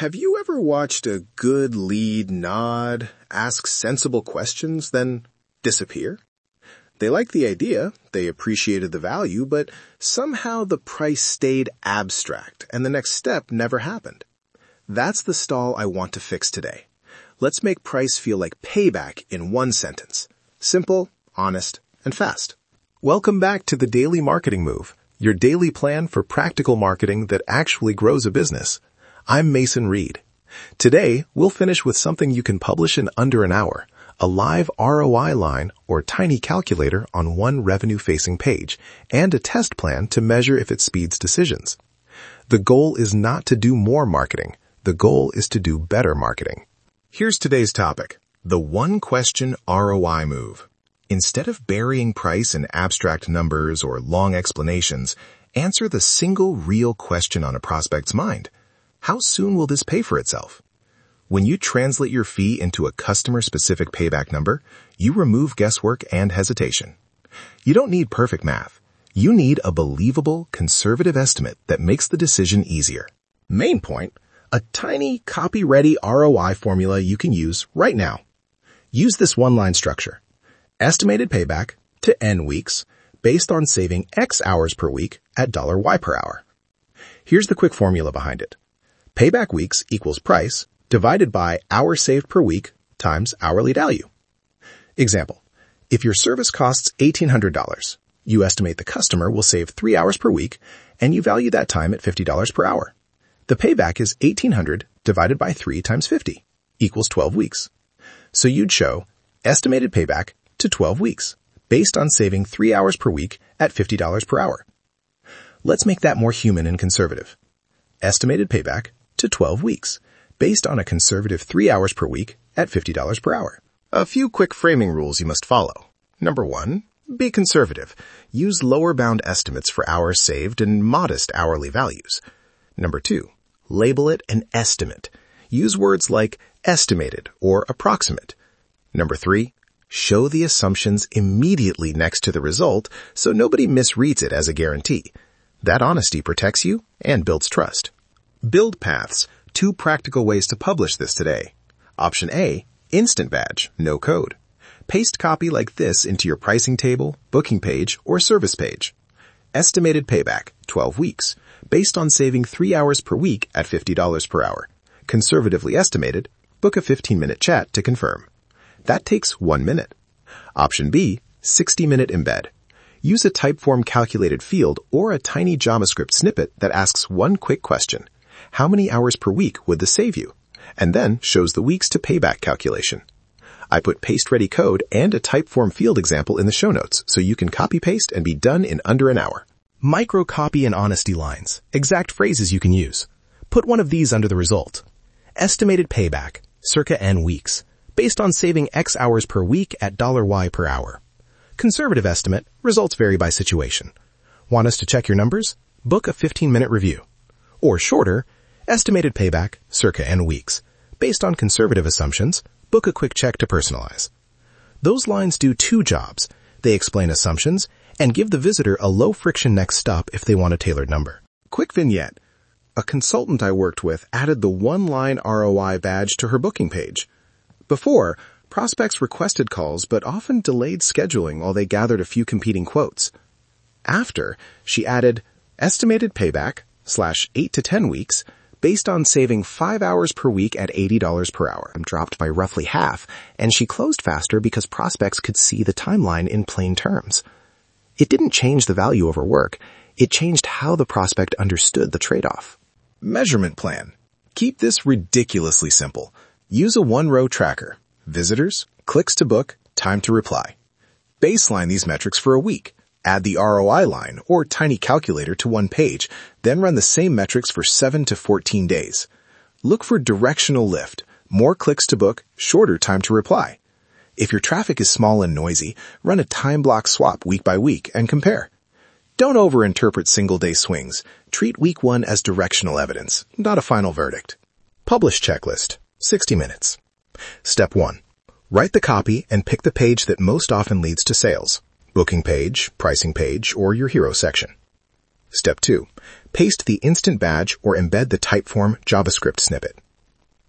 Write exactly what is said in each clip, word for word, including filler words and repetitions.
Have you ever watched a good lead nod, ask sensible questions, then disappear? They liked the idea, they appreciated the value, but somehow the price stayed abstract and the next step never happened. That's the stall I want to fix today. Let's make price feel like payback in one sentence. Simple, honest, and fast. Welcome back to the Daily Marketing Move, your daily plan for practical marketing that actually grows a business. I'm Mason Reed. Today, we'll finish with something you can publish in under an hour, a live R O I line or tiny calculator on one revenue-facing page, and a test plan to measure if it speeds decisions. The goal is not to do more marketing. The goal is to do better marketing. Here's today's topic, the one-question R O I move. Instead of burying price in abstract numbers or long explanations, answer the single real question on a prospect's mind. How soon will this pay for itself? When you translate your fee into a customer-specific payback number, you remove guesswork and hesitation. You don't need perfect math. You need a believable, conservative estimate that makes the decision easier. Main point, a tiny, copy-ready R O I formula you can use right now. Use this one-line structure. Estimated payback to N weeks based on saving X hours per week at $Y per hour. Here's the quick formula behind it. Payback weeks equals price divided by hours saved per week times hourly value. Example, if your service costs eighteen hundred dollars, you estimate the customer will save three hours per week and you value that time at fifty dollars per hour. The payback is eighteen hundred divided by three times fifty equals twelve weeks. So you'd show estimated payback to twelve weeks based on saving three hours per week at fifty dollars per hour. Let's make that more human and conservative. Estimated payback to twelve weeks, based on a conservative three hours per week at fifty dollars per hour. A few quick framing rules you must follow. Number one, be conservative. Use lower bound estimates for hours saved and modest hourly values. Number two, label it an estimate. Use words like estimated or approximate. Number three, show the assumptions immediately next to the result so nobody misreads it as a guarantee. That honesty protects you and builds trust. Build paths, two practical ways to publish this today. Option A, instant badge, no code. Paste copy like this into your pricing table, booking page, or service page. Estimated payback, twelve weeks, based on saving three hours per week at fifty dollars per hour. Conservatively estimated, book a fifteen minute chat to confirm. That takes one minute. Option B, sixty minute embed. Use a Typeform calculated field or a tiny JavaScript snippet that asks one quick question. How many hours per week would this save you? And then shows the weeks to payback calculation. I put paste-ready code and a Typeform field example in the show notes so you can copy-paste and be done in under an hour. Micro-copy and honesty lines, exact phrases you can use. Put one of these under the result. Estimated payback, circa N weeks, based on saving X hours per week at $Y per hour. Conservative estimate, results vary by situation. Want us to check your numbers? Book a fifteen minute review. Or shorter, estimated payback, circa N weeks. Based on conservative assumptions, book a quick check to personalize. Those lines do two jobs. They explain assumptions and give the visitor a low-friction next stop if they want a tailored number. Quick vignette. A consultant I worked with added the one-line R O I badge to her booking page. Before, prospects requested calls but often delayed scheduling while they gathered a few competing quotes. After, she added estimated payback slash eight to ten weeks based on saving five hours per week at eighty dollars per hour. Dropped by roughly half, and she closed faster because prospects could see the timeline in plain terms. It didn't change the value of her work. It changed how the prospect understood the trade-off. Measurement plan. Keep this ridiculously simple. Use a one-row tracker. Visitors, clicks to book, time to reply. Baseline these metrics for a week. Add the R O I line or tiny calculator to one page, then run the same metrics for seven to fourteen days. Look for directional lift, more clicks to book, shorter time to reply. If your traffic is small and noisy, run a time block swap week by week and compare. Don't overinterpret single-day swings. Treat week one as directional evidence, not a final verdict. Publish checklist, sixty minutes. Step one. Write the copy and pick the page that most often leads to sales. Booking page, pricing page, or your hero section. Step two. Paste the instant badge or embed the Typeform JavaScript snippet.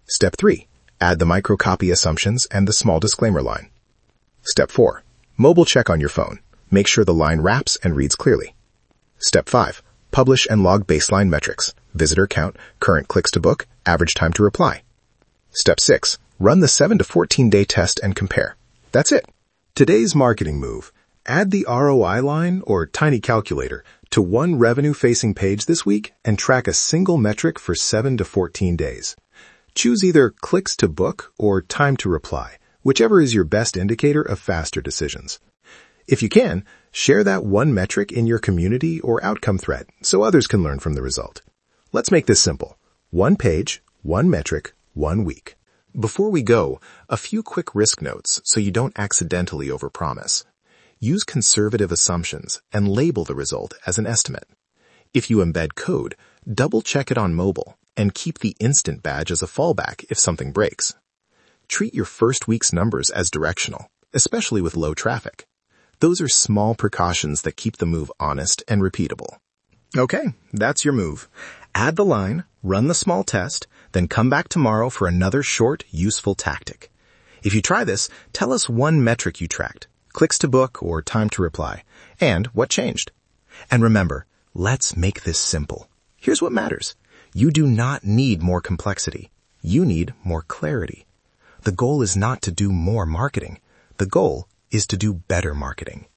Step three. Add the microcopy assumptions and the small disclaimer line. Step four. Mobile check on your phone. Make sure the line wraps and reads clearly. Step five. Publish and log baseline metrics, visitor count, current clicks to book, average time to reply. Step six. Run the seven to fourteen day test and compare. That's it. Today's marketing move. Add the R O I line or tiny calculator to one revenue-facing page this week and track a single metric for seven to fourteen days. Choose either clicks to book or time to reply, whichever is your best indicator of faster decisions. If you can, share that one metric in your community or outcome thread so others can learn from the result. Let's make this simple. One page, one metric, one week. Before we go, a few quick risk notes so you don't accidentally overpromise. Use conservative assumptions and label the result as an estimate. If you embed code, double-check it on mobile and keep the instant badge as a fallback if something breaks. Treat your first week's numbers as directional, especially with low traffic. Those are small precautions that keep the move honest and repeatable. Okay, that's your move. Add the line, run the small test, then come back tomorrow for another short, useful tactic. If you try this, tell us one metric you tracked, clicks to book or time to reply, and what changed. And remember, let's make this simple. Here's what matters. You do not need more complexity. You need more clarity. The goal is not to do more marketing. The goal is to do better marketing.